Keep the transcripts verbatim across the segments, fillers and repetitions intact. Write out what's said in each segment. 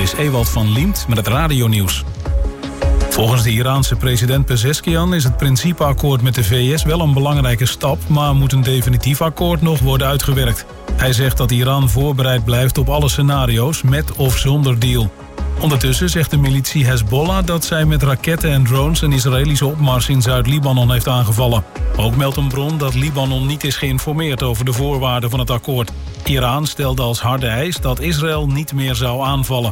is Ewald van Liemt met het radionieuws. Volgens de Iraanse president Pezeshkian is het principeakkoord met de V S wel een belangrijke stap, maar moet een definitief akkoord nog worden uitgewerkt. Hij zegt dat Iran voorbereid blijft op alle scenario's, met of zonder deal. Ondertussen zegt de militie Hezbollah dat zij met raketten en drones een Israëlische opmars in Zuid-Libanon heeft aangevallen. Ook meldt een bron dat Libanon niet is geïnformeerd over de voorwaarden van het akkoord. Iran stelde als harde eis dat Israël niet meer zou aanvallen.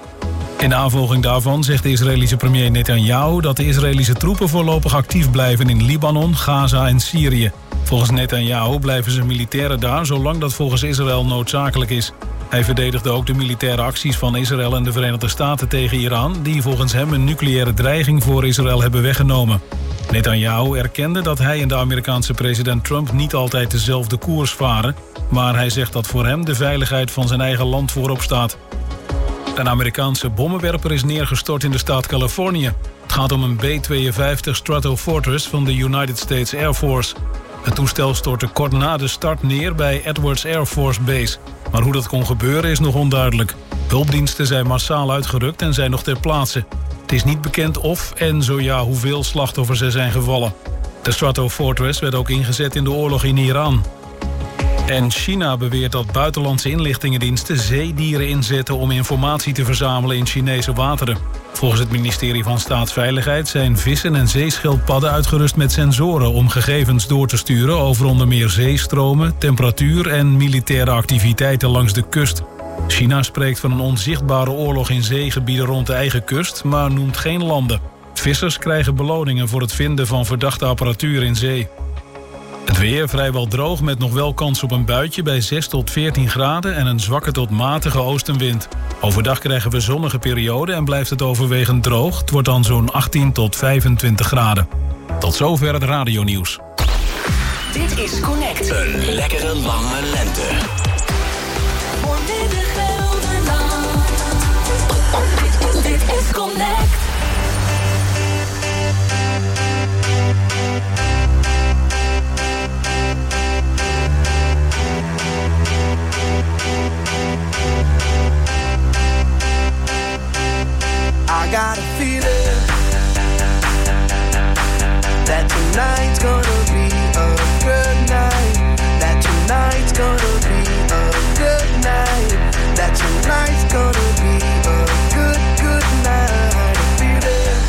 In navolging daarvan zegt de Israëlische premier Netanyahu dat de Israëlische troepen voorlopig actief blijven in Libanon, Gaza en Syrië. Volgens Netanyahu blijven zijn militairen daar zolang dat volgens Israël noodzakelijk is. Hij verdedigde ook de militaire acties van Israël en de Verenigde Staten tegen Iran, die volgens hem een nucleaire dreiging voor Israël hebben weggenomen. Netanyahu erkende dat hij en de Amerikaanse president Trump niet altijd dezelfde koers varen, maar hij zegt dat voor hem de veiligheid van zijn eigen land voorop staat. Een Amerikaanse bommenwerper is neergestort in de staat Californië. Het gaat om een B tweeënvijftig Stratofortress van de United States Air Force. Het toestel stortte kort na de start neer bij Edwards Air Force Base. Maar hoe dat kon gebeuren is nog onduidelijk. Hulpdiensten zijn massaal uitgerukt en zijn nog ter plaatse. Het is niet bekend of en zo ja hoeveel slachtoffers er zijn gevallen. De Stratofortress werd ook ingezet in de oorlog in Iran. En China beweert dat buitenlandse inlichtingendiensten zeedieren inzetten om informatie te verzamelen in Chinese wateren. Volgens het ministerie van Staatsveiligheid zijn vissen en zeeschildpadden uitgerust met sensoren om gegevens door te sturen over onder meer zeestromen, temperatuur en militaire activiteiten langs de kust. China spreekt van een onzichtbare oorlog in zeegebieden rond de eigen kust, maar noemt geen landen. Vissers krijgen beloningen voor het vinden van verdachte apparatuur in zee. Het weer vrijwel droog met nog wel kans op een buitje bij zes tot veertien graden en een zwakke tot matige oostenwind. Overdag krijgen we zonnige perioden en blijft het overwegend droog. Het wordt dan zo'n achttien tot vijfentwintig graden. Tot zover het radionieuws. Dit is Connect. Een lekkere lange lente. Voor midden Gelderland. Dit is Connect. I got a feeling that tonight's gonna be a good night. That tonight's gonna be a good night. That tonight's gonna be a good, good night. A feeling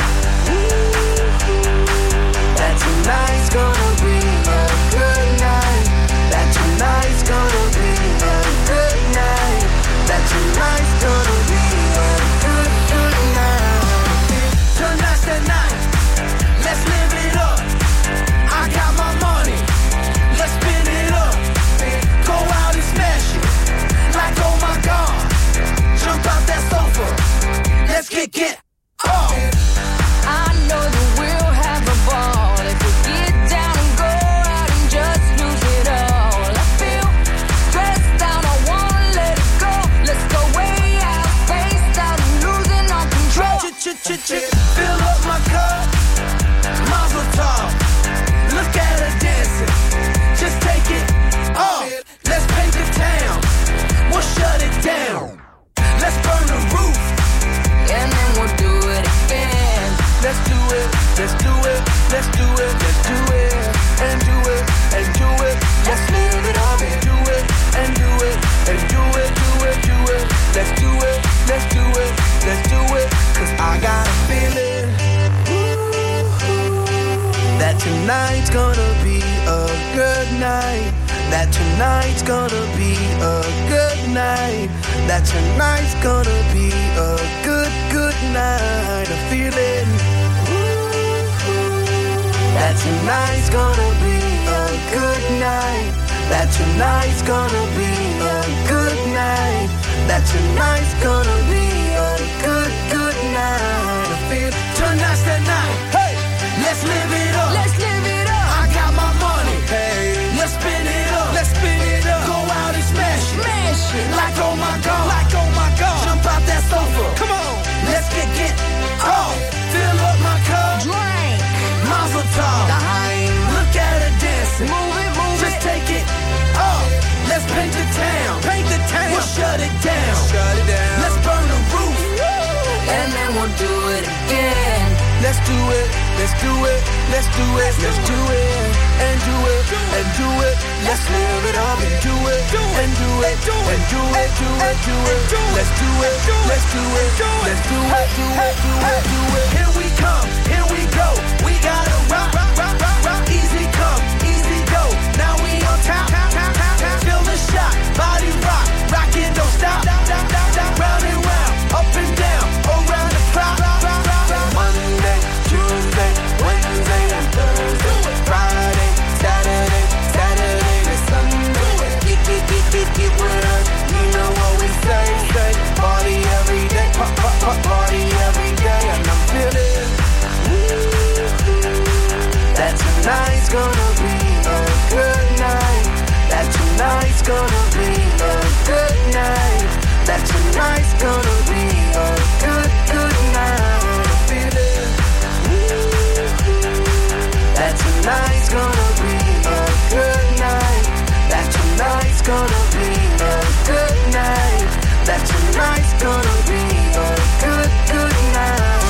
that tonight's gonna be a good night. That tonight's gonna be a good night. That tonight's gonna be a good, good night. Tonight's the night, let's live it up. I got my money, let's spin it up. Go out and smash it, like oh my God. Jump out that sofa, let's kick it off. I know that we'll have a ball if we get down and go out and just lose it all. I feel stressed out, I wanna let it go. Let's go way out, spaced out and losing all control. Fill up my cup, Mazel tov. Look at her dancing, just take it off. Let's paint the town, we'll shut it down. Let's burn the roof, And then we'll do it again. let's do it, let's do it, let's do it, let's do it, and do it, and do it. Let's live it up and do it, and do it, and do it, do it, do it. Let's do it, let's do it, let's do it. Cause I got a feeling that tonight's gonna be a good night. That tonight's gonna be a good night. That tonight's gonna be a good, good night. A feeling that tonight's gonna be a good night. That tonight's gonna be a good night. That tonight's gonna be a good, good night. I feel tonight's the night. Hey, let's live it up. Let's live it up. I got my money. Hey, let's spin it up. Let's spin it up. Go out and smash it. Smash it. Like oh my God. Like oh my God. Jump out that sofa. Come on. Let's get get off. Fill up my cup. Drink. Mazel tov. Daheim. Look at her dancing. Move it, move Just it. take it off. Let's paint the town. Paint the town. We'll shut it down. Shut it down. Let's burn the roof. do it, let's do it, let's do it, let's do it, and do it, and do it. Let's live it up and do it, and do it, and do it, do it, do it. Let's do it, let's do it, let's do it, do it, do it, do it. Here we come, here we go. We gotta rock, rock, rock, rock, rock. Easy come, easy go. Now we on top, top, top, top, top. Feel the shot, body rock, rockin', don't stop, stop, stop, stop, stop. Round and round, up and down, around the clock. Monday, Tuesday, Wednesday, and Thursday, Friday, Saturday, Saturday to Sunday. Keep, keep, keep, keep, keep with us. You know what we say, say. Party every day, pop, pop, pop, party every day, and I'm feeling. That tonight's gonna be a good night. That tonight's gonna be a good night. That tonight's gonna be a good, good night. I'm feeling. That tonight's gonna be a good night. That tonight's gonna be a good night. That tonight's gonna be a good, good night.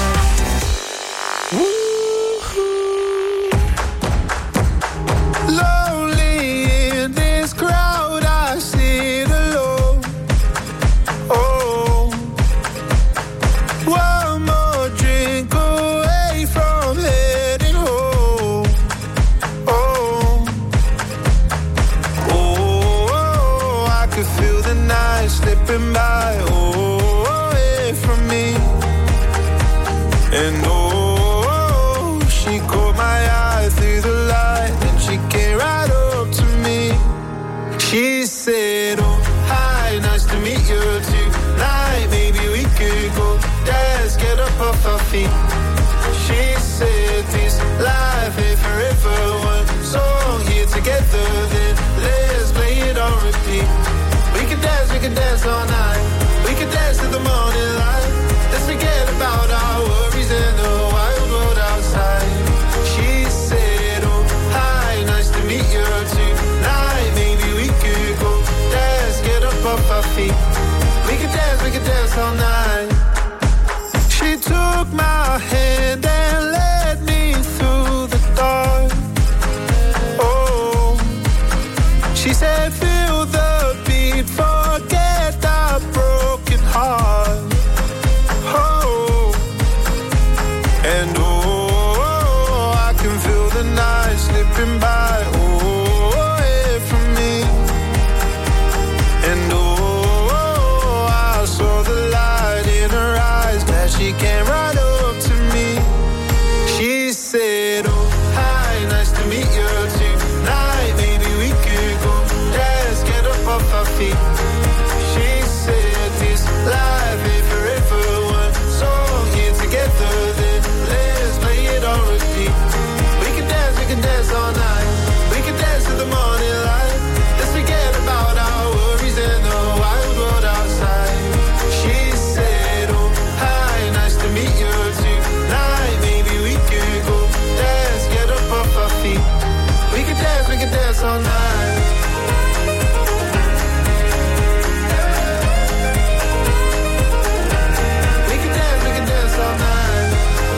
Lonely in this crowd, I sit alone. Oh, one more drink away from heading home. Oh, oh, I could feel the night slipping by. Oh, away from me. And oh, she caught my eye through the light, and she came right up to me. She said, oh, hi, nice to meet you tonight. Maybe we could go dance, get up off our feet. She said, this life ain't forever. One song here together, then let's play it on repeat. We can dance, we can dance all night. We can dance to the morning light. Let's forget about our worries and the wild world outside. She said, oh, hi, nice to meet you tonight. Maybe we could go dance, get up off our feet. We could dance, we could dance all night. She took my hand and led me through the dark. Oh, she said, feel the beat, forget the broken heart. Oh, and oh, I can feel the night slipping by. Oh, away from me. And oh, I saw the light in her eyes. Glad she came right up to me. She said, oh, hi, nice to meet you tonight. Maybe we could go dance, get up off our feet. She said, this life ain't forever. One song here together, then let's play it on repeat. We can dance, we can dance all night. We can dance to the morning light. Let's forget about our worries and the wild world outside. She said, oh, hi, nice to meet you tonight. Maybe we could go dance, get up off our feet. We can dance, we can dance all night. We can dance, we can dance all night.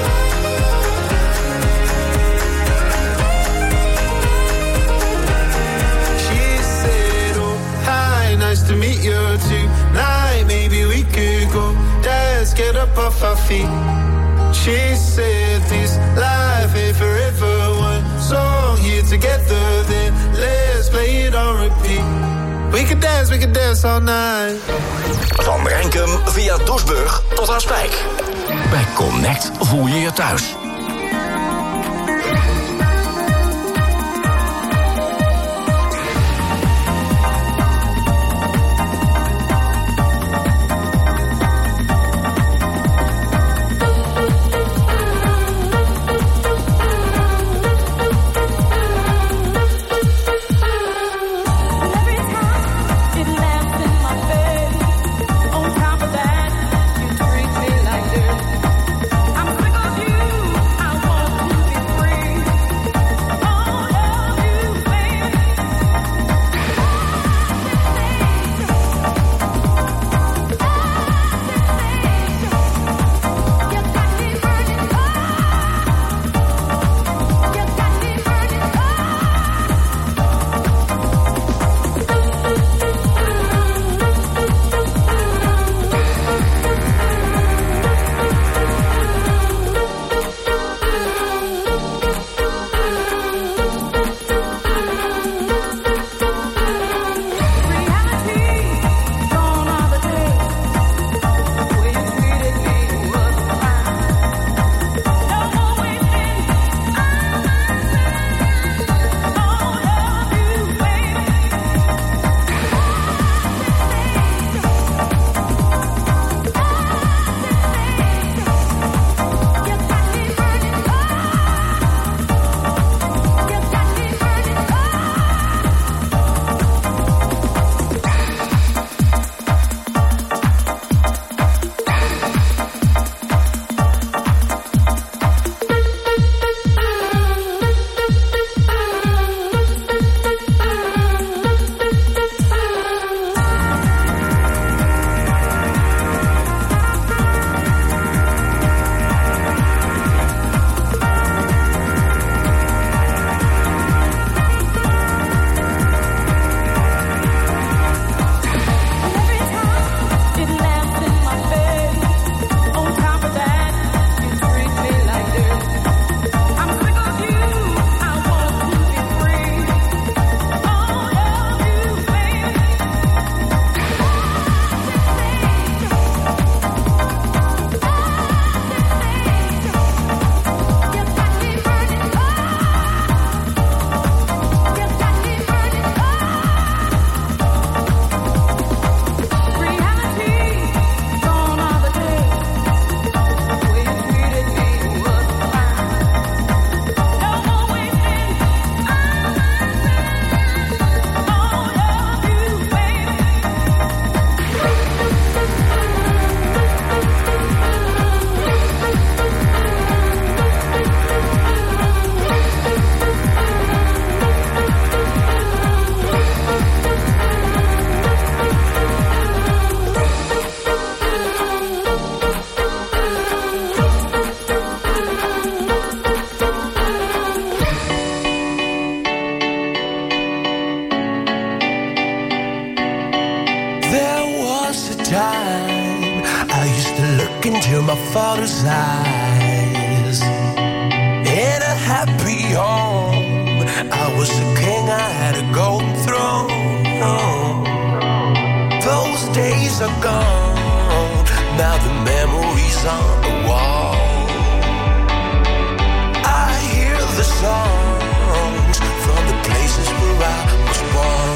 She said, oh, hi, nice to meet you tonight. Maybe we could go dance, get up off our feet. She said, this life ain't forever. One song here together, then let's play it on repeat. We can dance, we can dance all night. Van Renkum via Doesburg tot aan Spijk. Bij Connect voel je je thuis. On top of that, you treat me like dirt. I'm sick of you. into my father's eyes. In a happy home, I was a king, I had a golden throne. Those days are gone, now the memories on the wall. I hear the songs from the places where I was born.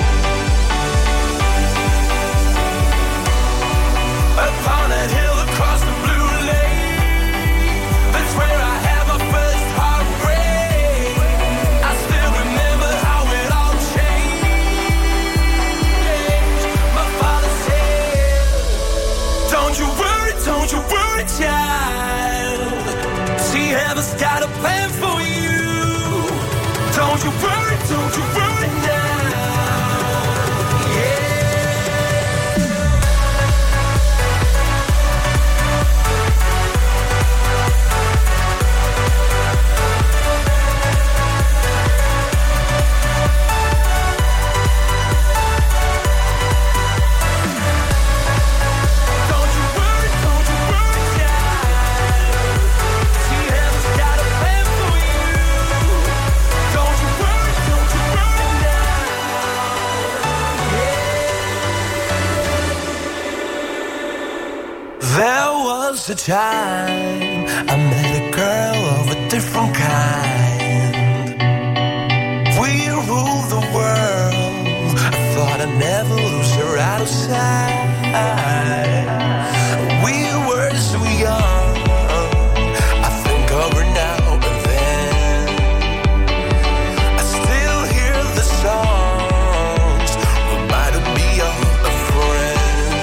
Upon that hill across the blue lake, that's where I had my first heartbreak. I still remember how it all changed. My father said, don't you worry, don't you worry, child. See, heaven's got a plan for you. Don't you worry, don't you worry now. The time I met a girl of a different kind. We ruled the world. I thought I'd never lose her out of sight. We were so young. I think of her now and then. I still hear the songs reminding me of a friend.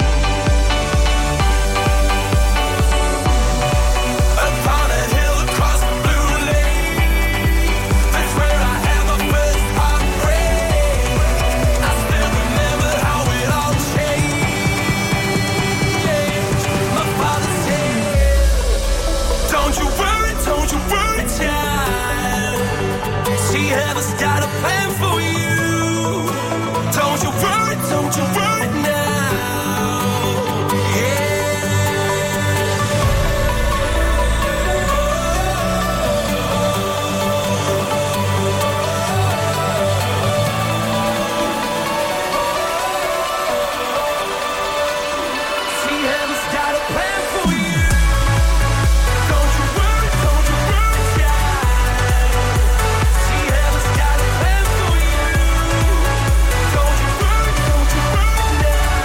Heaven's got a plan for you. Don't you worry, don't you worry now. Yeah. See, heaven's got a plan for you. Don't you worry, don't you worry, child. See, heaven's got a plan for you. Don't you worry, don't you worry now.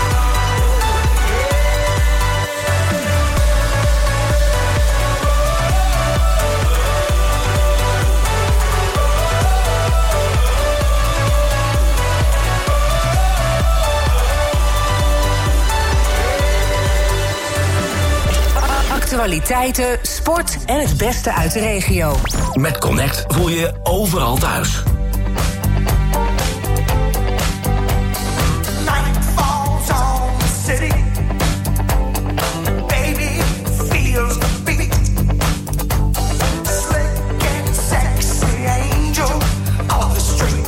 Actualiteiten, sport en het beste uit de regio. Met Connect voel je je overal thuis. Night falls on the city. Baby feels the beat. Slick and sexy angel of the street.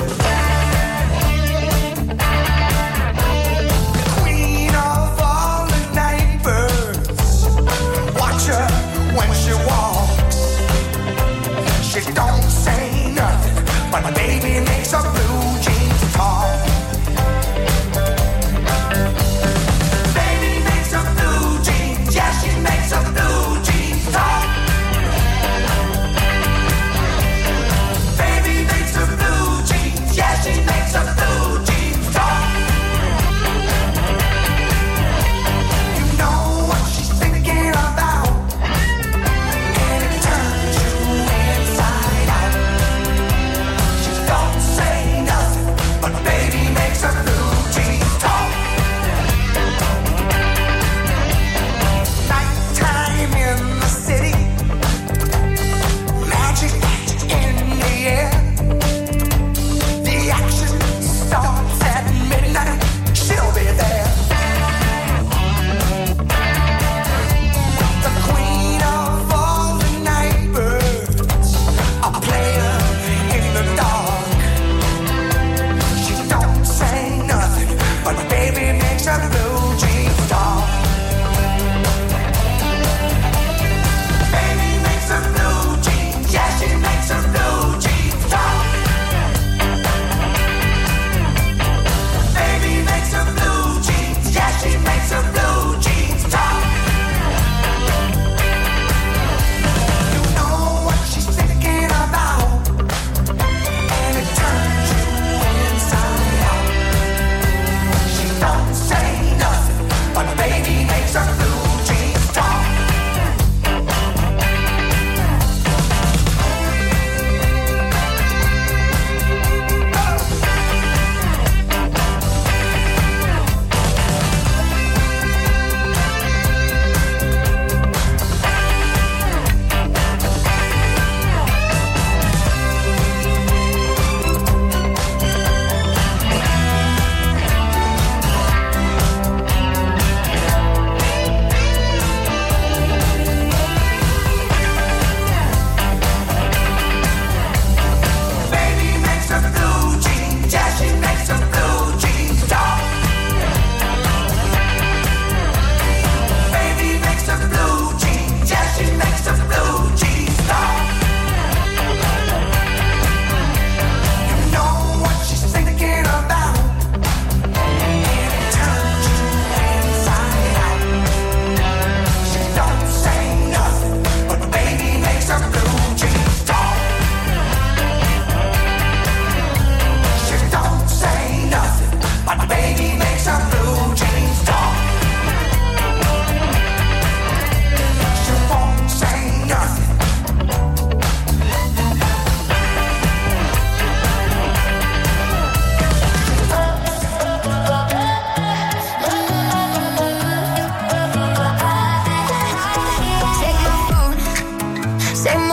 Queen of all the night birds. Watch her when she walks. She don't say nothing, but baby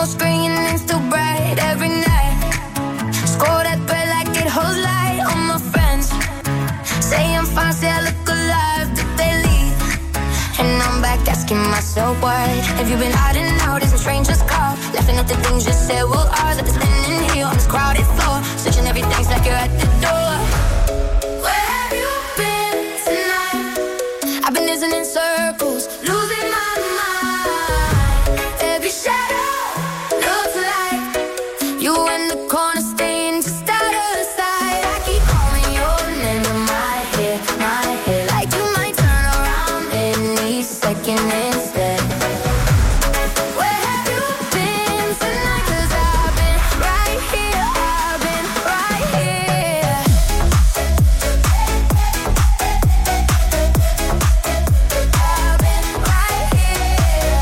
phone screen and still bright every night. Scroll that bread like it holds light on my friends. Say I'm fine, say I look alive, did they leave? And I'm back asking myself why. Have you been hiding out in some stranger's car? Laughing at the things you said were ours. At the spinning here on this crowded floor. Searching everything's like you're at the door. Where have you been tonight? I've been dancing in circles, losing my mind. Every shadow looks like you in the corner, staying just out of sight. I keep calling your name in my head, my head, like you might turn around any second instead. Where have you been tonight? 'Cause I've been right here, I've been right here. I've been right here.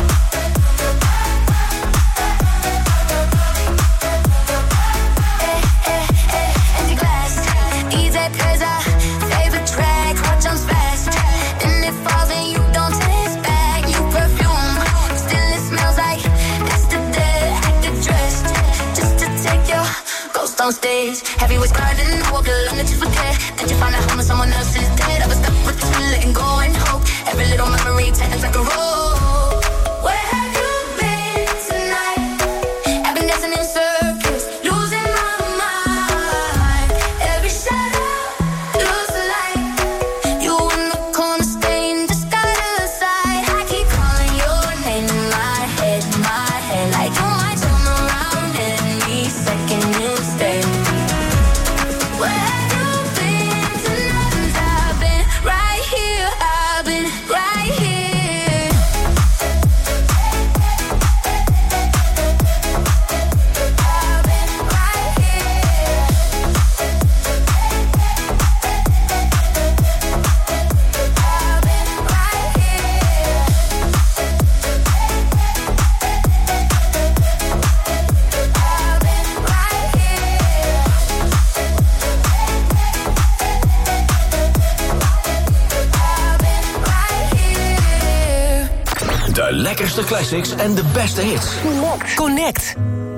Eh, eh, eh, empty glass. Ease that plays our favorite track. Watch on fast. Then it falls and you don't taste back. New perfume, still it smells like yesterday. Acted dressed just to take your ghost on stage. Heavy was garden, walk alone that you forget. That you find a home and someone else is dead. I was stuck with this feeling, letting go and hope. Every little memory turns like a roll. Where have you been tonight? I've been dancing in circles, losing my mind. Every shadow looks like you in the corner, staying just out of sight. I keep calling your name in my head, my head, like you might turn around any second instead. Where have you been tonight? 'Cause I've been right here, I've been right here. I've been right here. I've been right here. I've been right here. I've been right here. De lekkerste classics en de beste hits. Connect.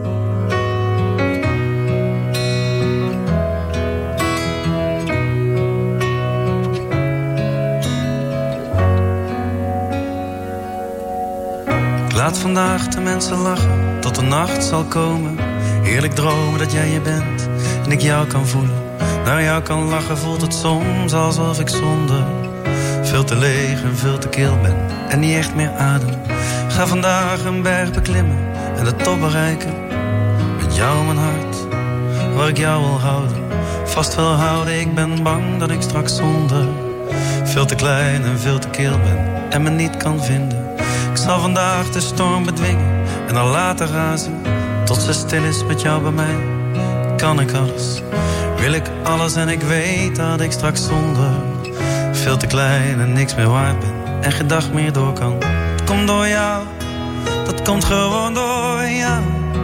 Ik laat vandaag de mensen lachen, tot de nacht zal komen. Heerlijk dromen dat jij je bent en ik jou kan voelen. Naar jou kan lachen voelt het soms alsof ik zonder veel te leeg en veel te kil ben en niet echt meer adem. Ga vandaag een berg beklimmen en de top bereiken. Met jou mijn hart, waar ik jou wil houden. Vast wil houden, ik ben bang dat ik straks zonder veel te klein en veel te kil ben en me niet kan vinden. Ik zal vandaag de storm bedwingen en dan laten razen. Tot ze stil is met jou bij mij, kan ik alles. Wil ik alles en ik weet dat ik straks zonder veel te klein en niks meer waard ben en geen dag meer door kan. Het komt door jou, dat komt gewoon door jou.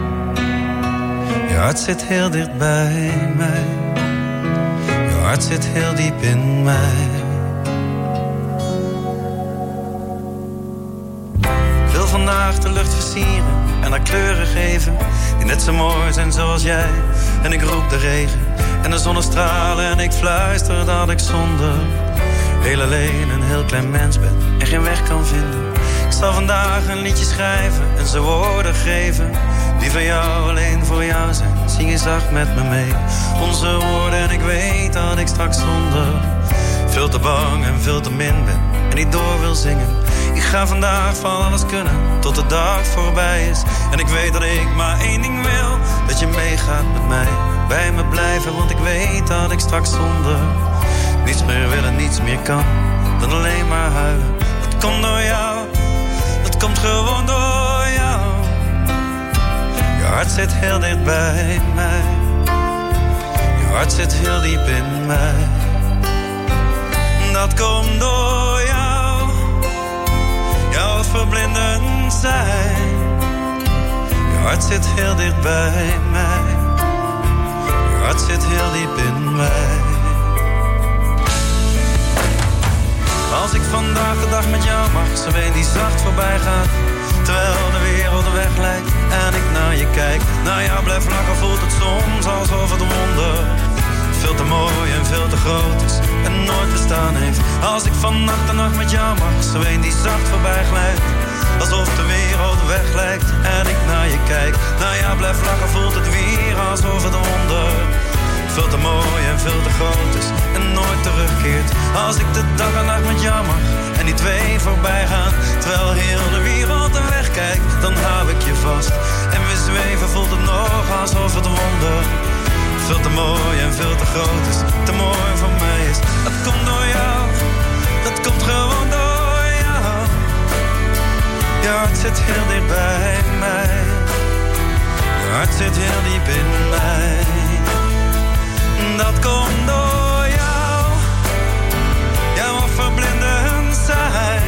Je hart zit heel dicht bij mij. Je hart zit heel diep in mij. Ik wil vandaag de lucht versieren en haar kleuren geven die net zo mooi zijn zoals jij. En ik roep de regen en de zonnestralen en ik fluister dat ik zonder heel alleen een heel klein mens ben en geen weg kan vinden. Ik zal vandaag een liedje schrijven en ze woorden geven die van jou alleen voor jou zijn. Zing je zacht met me mee onze woorden en ik weet dat ik straks zonder veel te bang en veel te min ben en niet door wil zingen. Ik ga vandaag van alles kunnen tot de dag voorbij is. En ik weet dat ik maar één ding wil, dat je meegaat met mij, bij me blijven, want ik weet dat ik straks zonder niets meer wil en niets meer kan dan alleen maar huilen. Dat komt door jou, dat komt gewoon door jou. Je hart zit heel dicht bij mij. Je hart zit heel diep in mij. Dat komt door jou. Jouw verblindend zijn. Je hart zit heel dicht bij mij. Je hart zit heel diep in mij. Als ik vandaag de dag met jou mag, zo een die zacht voorbij gaat. Terwijl de wereld weg lijkt en ik naar je kijk. Naar jou blijf lachen, voelt het soms alsof het wonder veel te mooi en veel te groot is en nooit bestaan heeft. Als ik van nacht en nacht met jou mag, zo een die zacht voorbij glijdt. Alsof de wereld weg lijkt en ik naar je kijk. Naar jou blijf lachen, voelt het weer alsof het wonder veel te mooi en veel te groot is en nooit terugkeert. Als ik de dag en nacht met jou mag en die twee voorbij gaan. Terwijl heel de wereld er weg kijkt, dan hou ik je vast. En we zweven, voelt het nog alsof het wonder veel te mooi en veel te groot is, te mooi voor mij is. Dat komt door jou, dat komt gewoon door jou. Je hart zit heel dicht bij mij. Je hart zit heel diep in mij. Dat komt door jou. Jou mag verblindend zijn.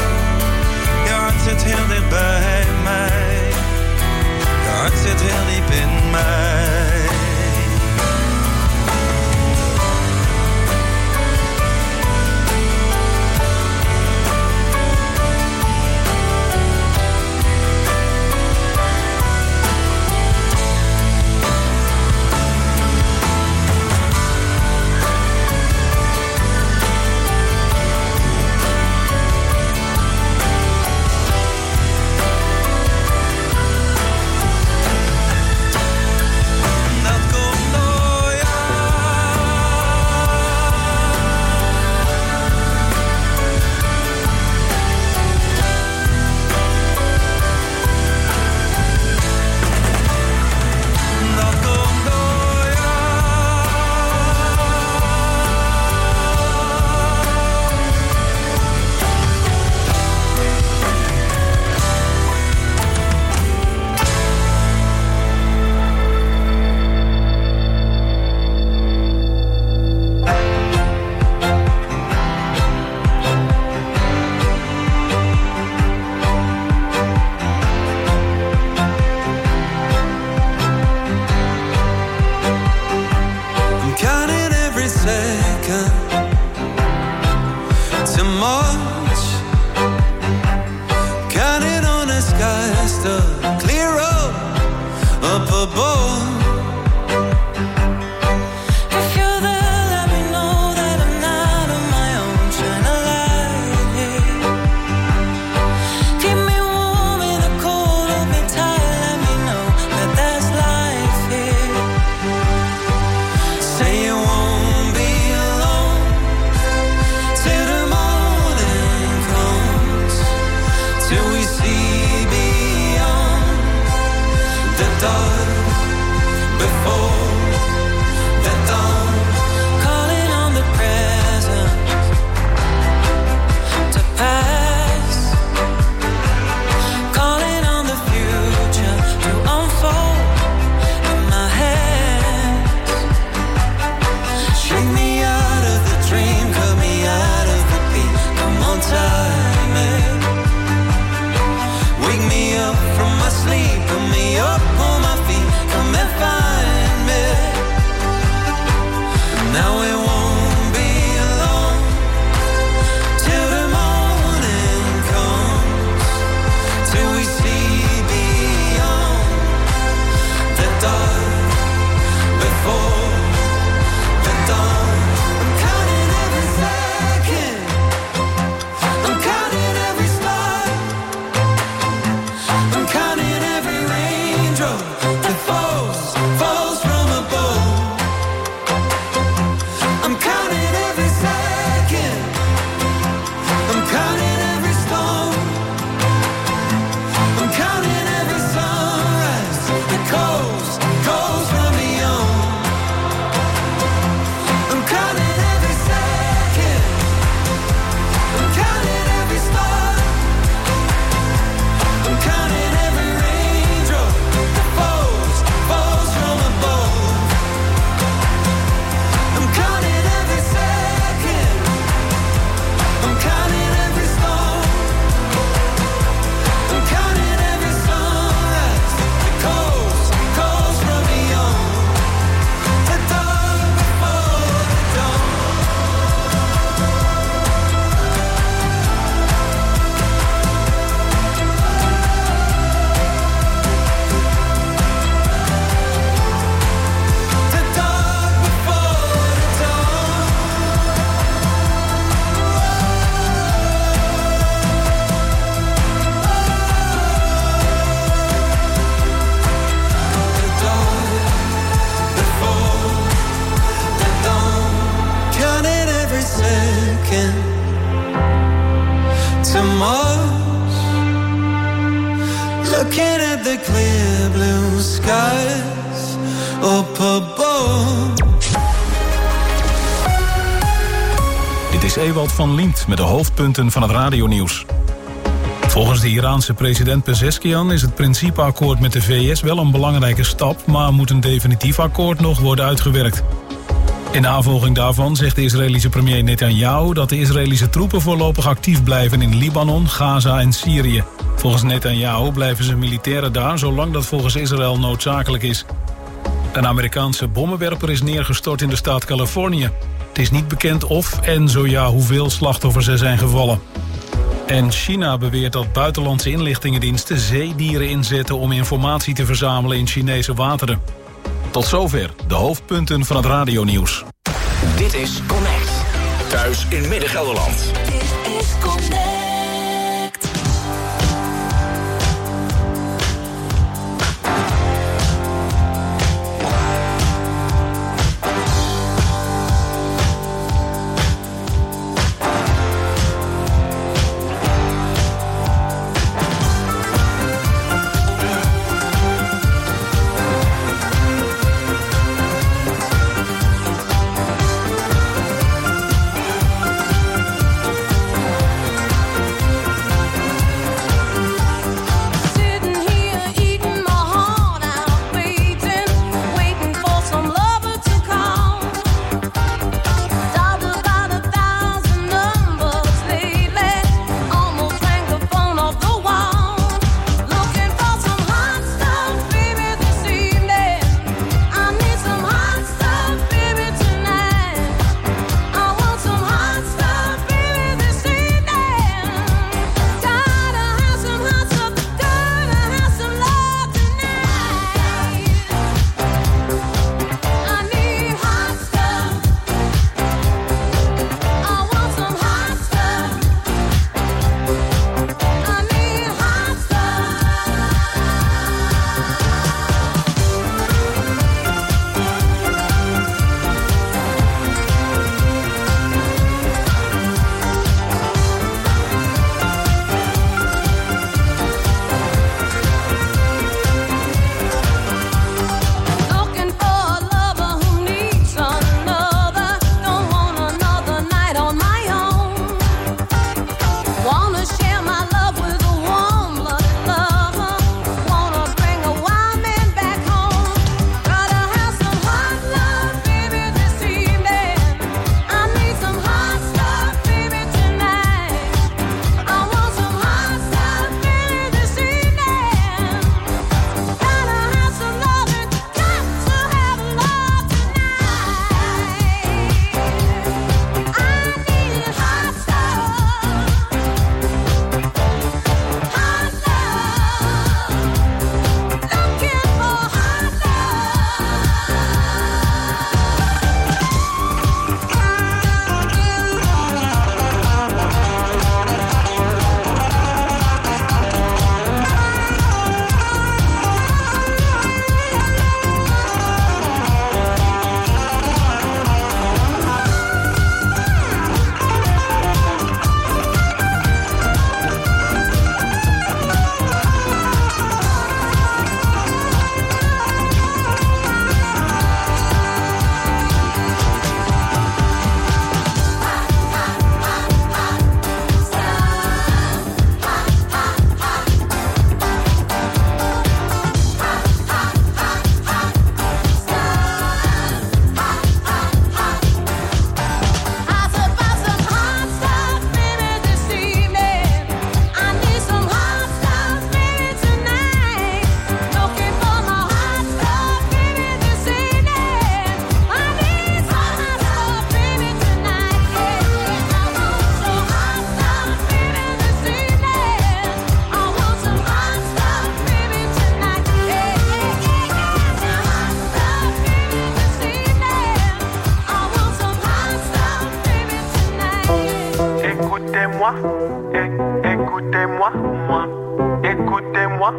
Je hart zit heel dicht bij mij. Je hart zit heel diep in mij. From my sleep, put me up on my feet, come and find me. Looking at the clear blue skies up above. Dit is Ewald van Liemt met de hoofdpunten van het radionieuws. Volgens de Iraanse president Pezeshkian is het principeakkoord met de V S wel een belangrijke stap, maar moet een definitief akkoord nog worden uitgewerkt. In navolging daarvan zegt de Israëlische premier Netanyahu dat de Israëlische troepen voorlopig actief blijven in Libanon, Gaza en Syrië. Volgens Netanyahu blijven zijn militairen daar zolang dat volgens Israël noodzakelijk is. Een Amerikaanse bommenwerper is neergestort in de staat Californië. Het is niet bekend of en zo ja hoeveel slachtoffers er zijn gevallen. En China beweert dat buitenlandse inlichtingendiensten zeedieren inzetten om informatie te verzamelen in Chinese wateren. Tot zover de hoofdpunten van het radionieuws. Dit is Connect. Thuis in Midden-Gelderland. Dit is Connect. Écoutez-moi, é- écoutez-moi, moi, écoutez-moi.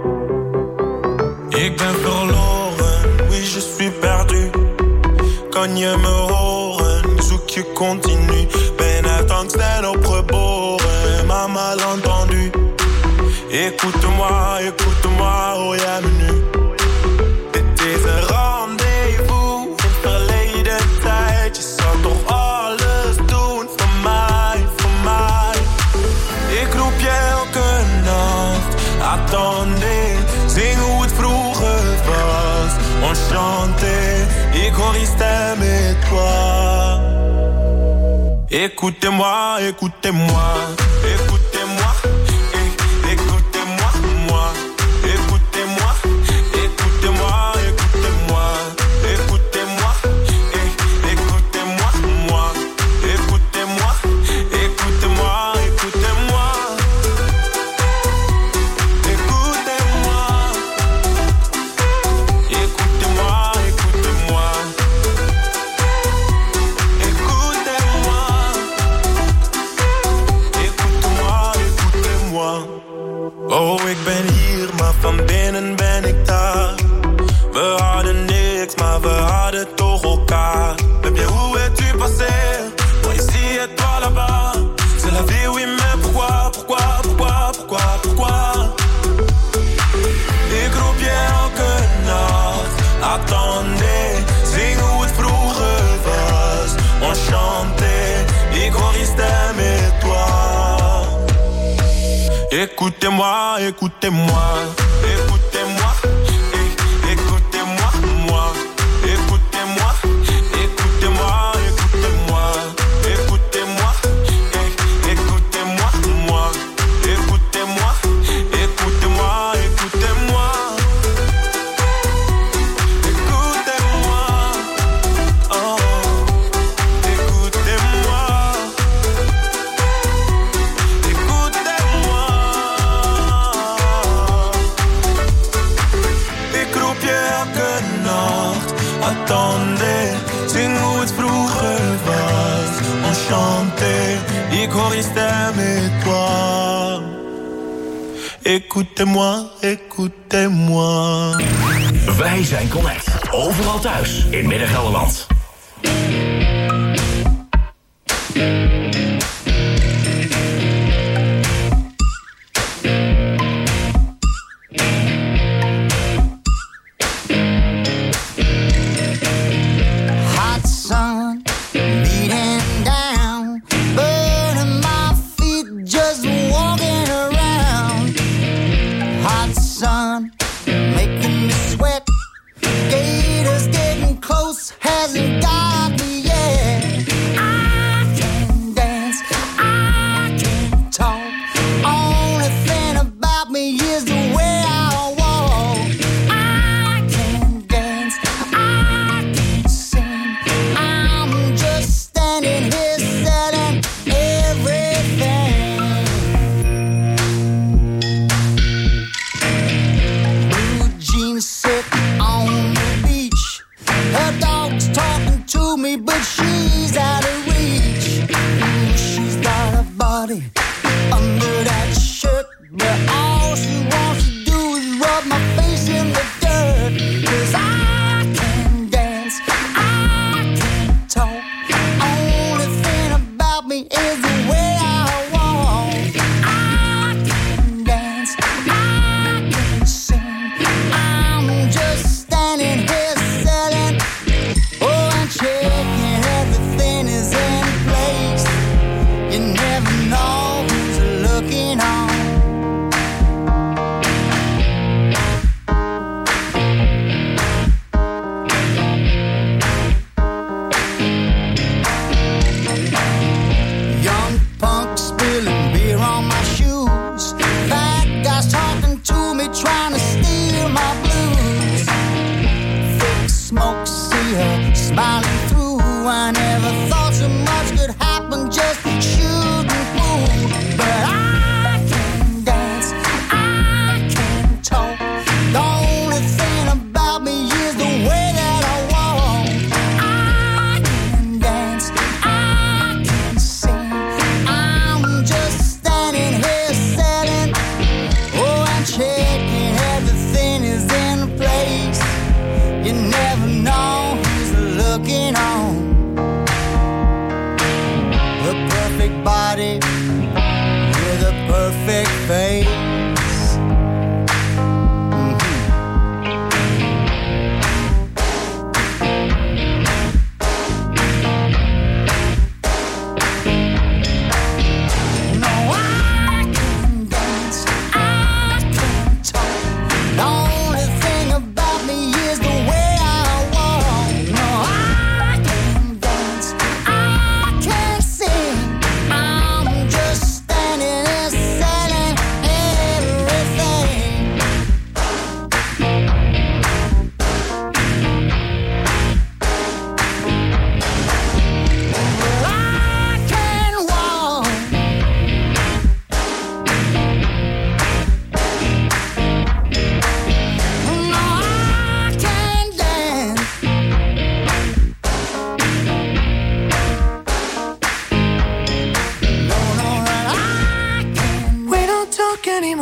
Ik ben verloren, oui je suis perdu. Kan je me horen, zoek je continu. Ben uit angst en opgeboren, maar malentendu. Écoute-moi, écoute-moi, oh ja me nu. Dit is een rendezvous in verleden tijd. Je zou toch alles doen voor mij, voor mij. Ik roep je elke nacht, attendez. Zing hoe het vroeger was, enchanté. Ik hoor je stem et toi. Écoutez-moi, écoutez-moi, écoutez-moi. Oh, ik ben hier, maar van binnen ben ik daar. We hadden niks, maar we hadden toch elkaar. Heb je hoe het u passé? Moi ici et toi là-bas. C'est la vie, oui, mais pourquoi, pourquoi, pourquoi, pourquoi, pourquoi? Ik roep je elke nacht, attendez. Zing hoe het vroeger was, enchanté. Ik hoor je stem et toi. Écoutez-moi, écoutez-moi, écoutez-moi, eh, écoutez-moi, moi, écoutez-moi, écoutez-moi, écoutez-moi, écoutez-moi, eh, écoutez-moi, moi, écoutez-moi, écoutez-moi, écoutez-moi, écoutez-moi, oh, écoutez-moi. Attendez, zing hoe het vroeger was, enchanté. Ik hoor je stem et toi. Écoutez-moi, écoutez-moi. Wij zijn Connect, overal thuis in Midden-Gelderland. Hasn't got me yet. I can dance, I can talk. Only thing about me is the way I walk. I can dance, I can sing. I'm just standing here selling everything. Blue jeans sit on the beach. Her dog's talking to me, but she's out of reach. Ooh, she's got a body under that shirt, but all she wants to do is rub my face in the dirt. 'Cause I can dance, I can talk. Only thing about me is the way I walk. I can dance, I can sing. I'm just standing here selling. Oh, I'm checking everything is in place. You never know who's looking on. Young punk spilling beer on my shoes. Fat guys talking to me, trying to steal my blues. Thick smoke, see her smiling through. I never thought so much could happen, just shooting pool. But I can dance, I can talk. The only thing about me is the way that I walk. I can dance, I can sing. I'm just standing here selling. Oh, I'm checking everything is in place. You never know who's looking on. The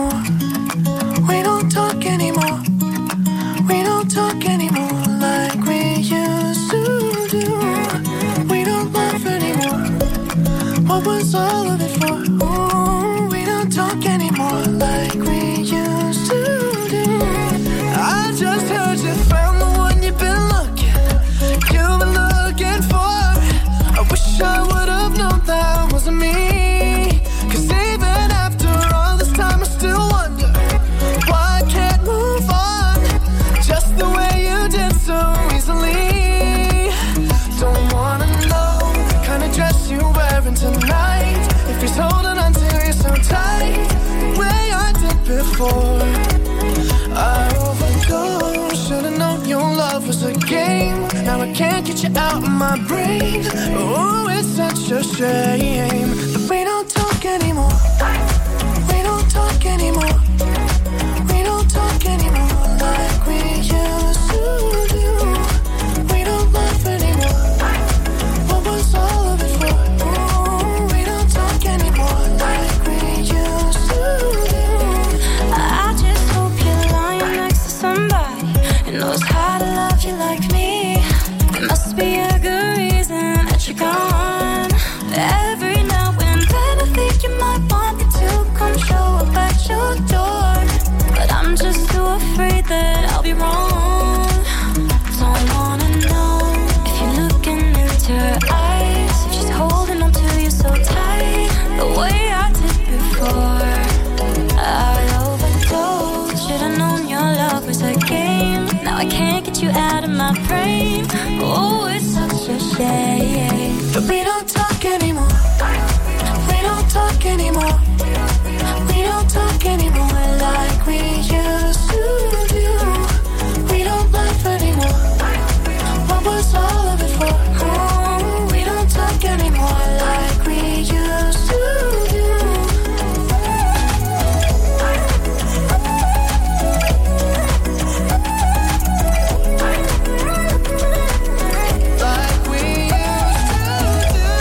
anymore. We don't talk anymore. We don't talk anymore like we used to do. We don't laugh anymore. What was all of it for? Ooh, we don't talk anymore like we used to do. I just heard you found the one you've been looking, you've been looking for. I wish I would have known that wasn't me. Cause even after all this time I still wonder why I can't move on just the way you did so easily. Don't wanna know the kind of dress you're wearing tonight, if he's holding on to you so tight the way I did before. I overdosed, should've known your love was a game. Now I can't get you out of my brain. Oh, it's such a shame that we don't talk anymore. We don't talk anymore. We don't talk anymore like we used to do. We don't laugh anymore. What was all of it for? Ooh, we don't talk anymore like we used to do. I just hope you're lying next to somebody who knows how to love you like me. There must be a good reason that you're gone. Every now and then I think you might want me to come show up at your door, but I'm just too afraid that I'll be wrong. Don't wanna know if you're looking into her eyes, if she's holding on to you so tight the way I did before. I overdosed, should've known your love was a game. Now I can't get you out of my brain. Oh, it's such a shame that we don't talk anymore. We don't talk anymore. We don't talk anymore like we used to do. We don't laugh anymore. What was all of it for? Oh, we don't talk anymore like we used to do. Like we used to do.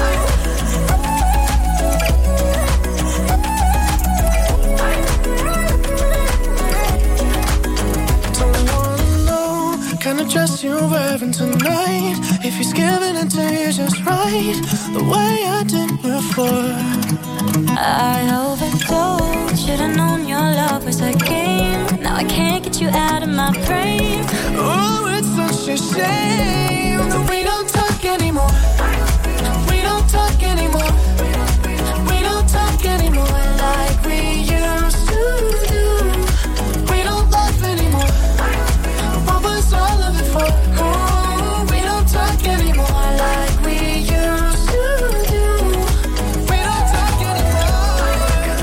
Don't wanna know kind of dress you're wearing tonight, if he's giving it to you just right the way I did before. I overdosed, should've known your love was a game. Now I can't get you out of my brain. Oh, it's such a shame that we don't talk anymore. We don't talk anymore. We don't talk anymore like we used to do. We don't laugh anymore. What was all of it for? Oh, we don't talk anymore like we used to do. We don't talk anymore.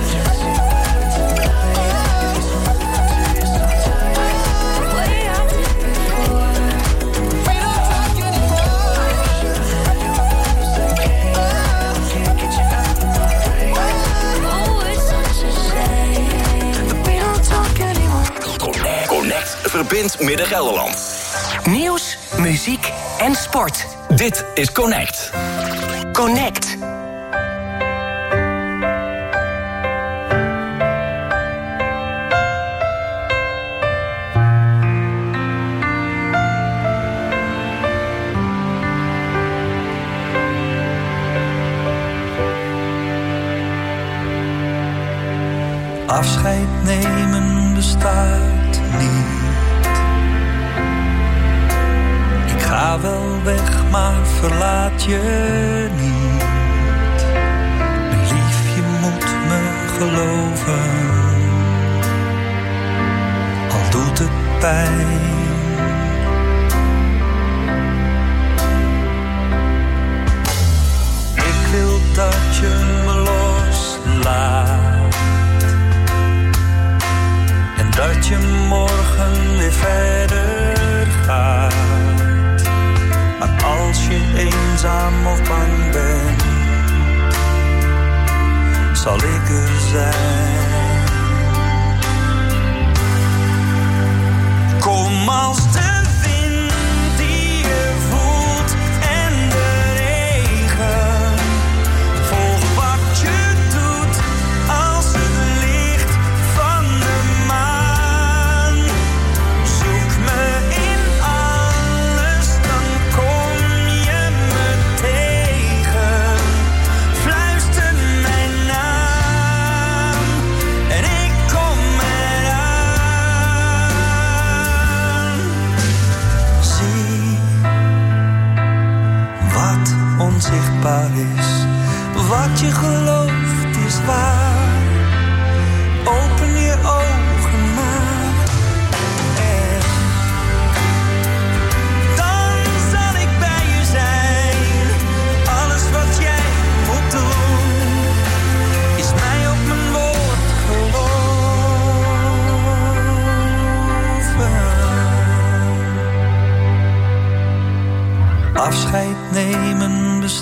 The way I did before. We don't talk anymore. Can't get you out of my brain. Oh, it's such a shame. We don't talk anymore. Connect, Connect verbindt Midden-Gelderland. Nieuws, muziek en sport. Dit is Connect. Connect. Afscheid nemen bestaat niet. Ik ga wel weg, maar verlaat je niet. Mijn lief, je moet me geloven. Al doet het pijn. Ik wil dat je me loslaat. Dat je morgen weer verder gaat. Maar als je eenzaam of bang bent, zal ik er zijn. Kom als de wind die je voelt en de regen. Volg wat je doet als het licht van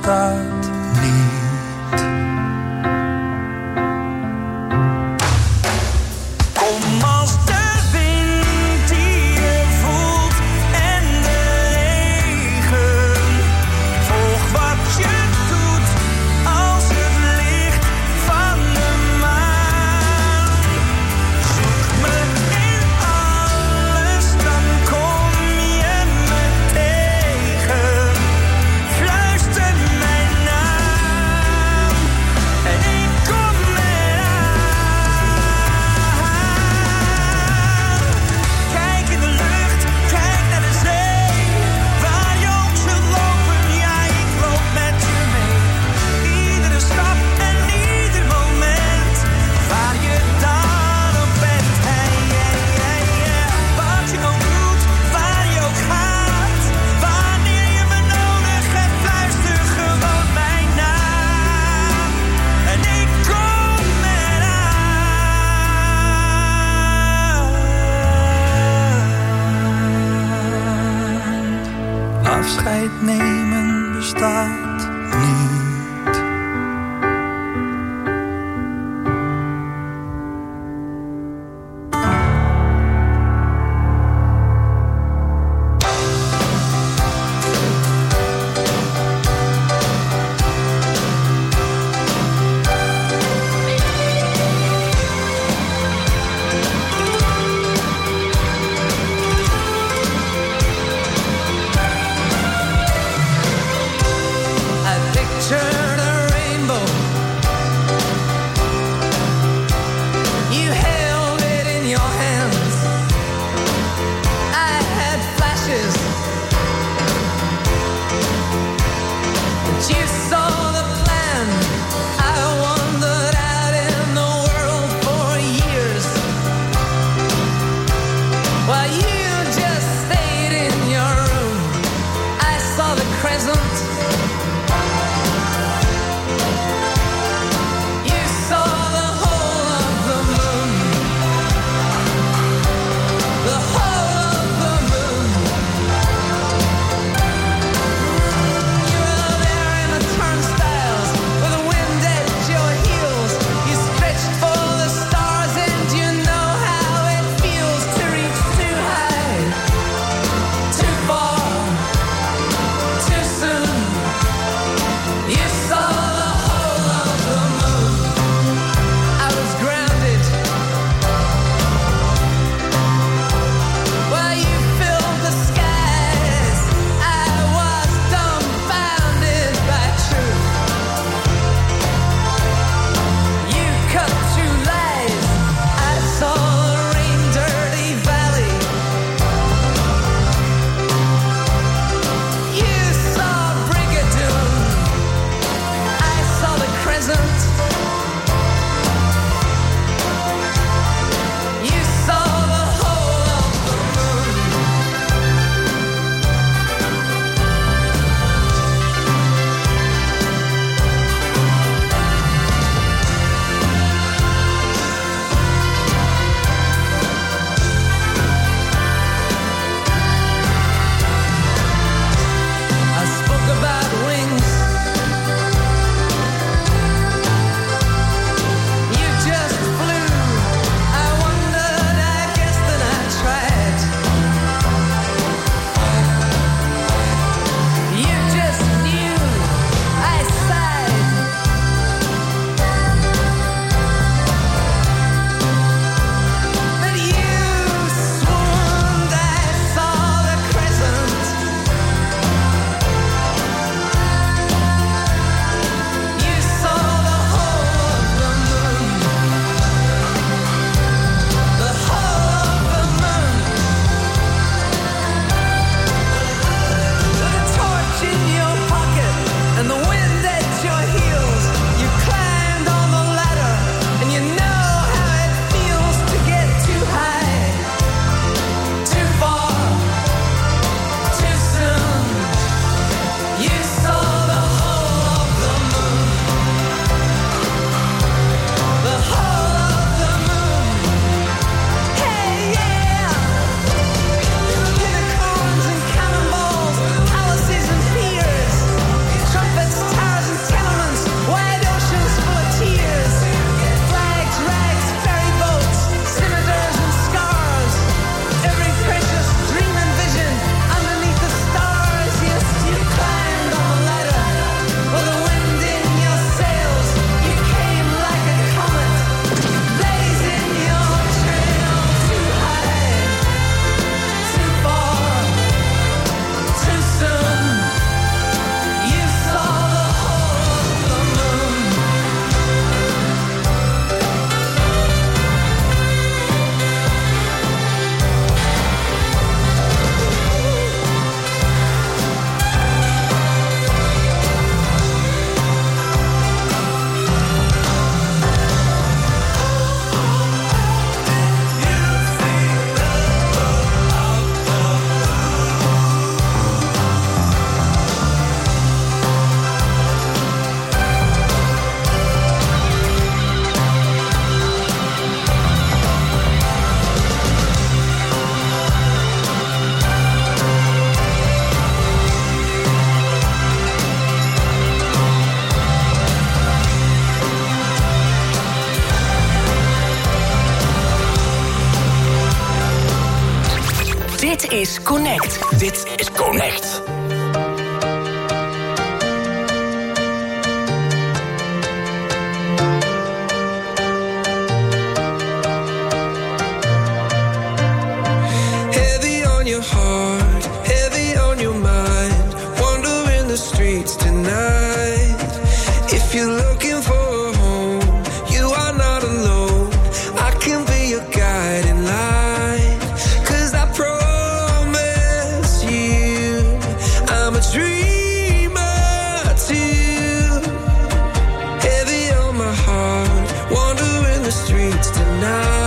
bestaat niet. Kom als de wind die je voelt en de regen. Volg wat je doet als het licht van de maan. Zoek me in alles, dan kom je me tegen. Fluister mijn naam. Dit is Connect. Dit is Connect. Heavy on your heart, heavy on your mind. Wandering the streets tonight. If you're looking for a home, you are not alone. I can be your guiding light. 'Cause I promise you, I'm a dreamer too. Heavy on my heart, wandering the streets tonight.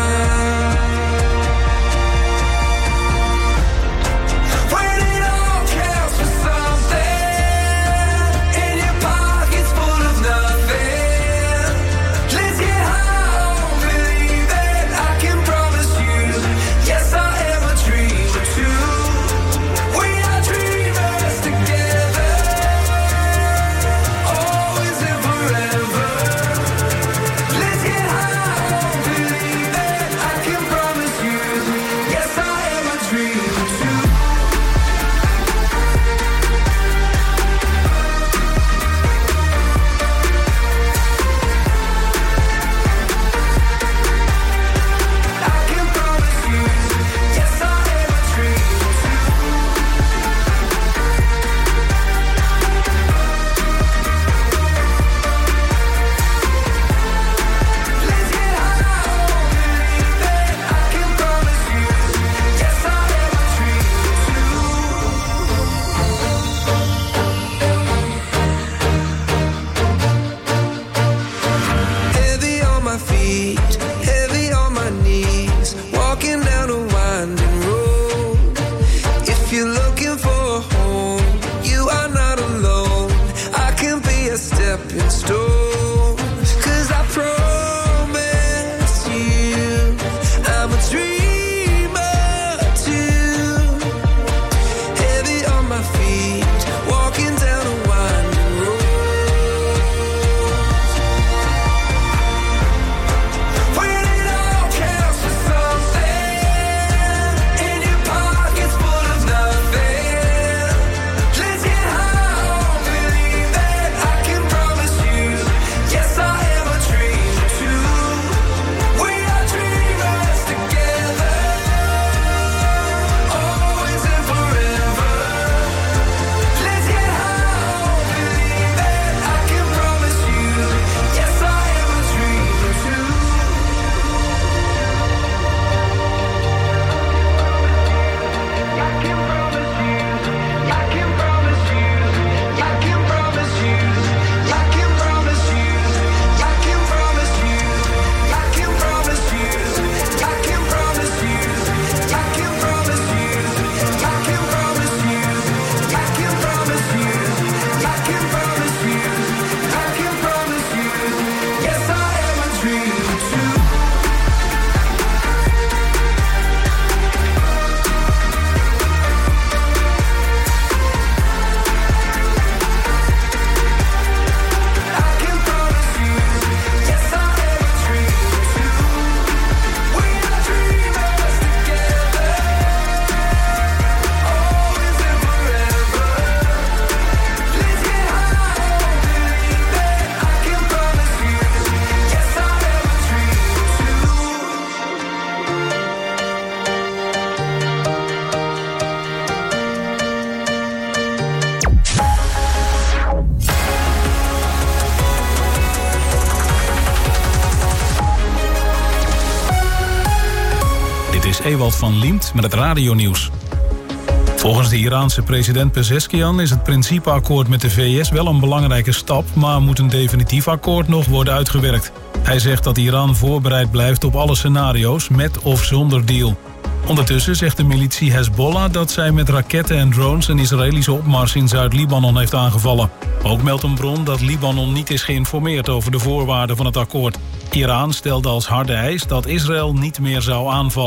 Ewald van Liemt met het radionieuws. Volgens de Iraanse president Pezeshkian is het principeakkoord met de V S wel een belangrijke stap, maar moet een definitief akkoord nog worden uitgewerkt. Hij zegt dat Iran voorbereid blijft op alle scenario's, met of zonder deal. Ondertussen zegt de militie Hezbollah dat zij met raketten en drones een Israëlische opmars in Zuid-Libanon heeft aangevallen. Ook meldt een bron dat Libanon niet is geïnformeerd over de voorwaarden van het akkoord. Iran stelde als harde eis dat Israël niet meer zou aanvallen.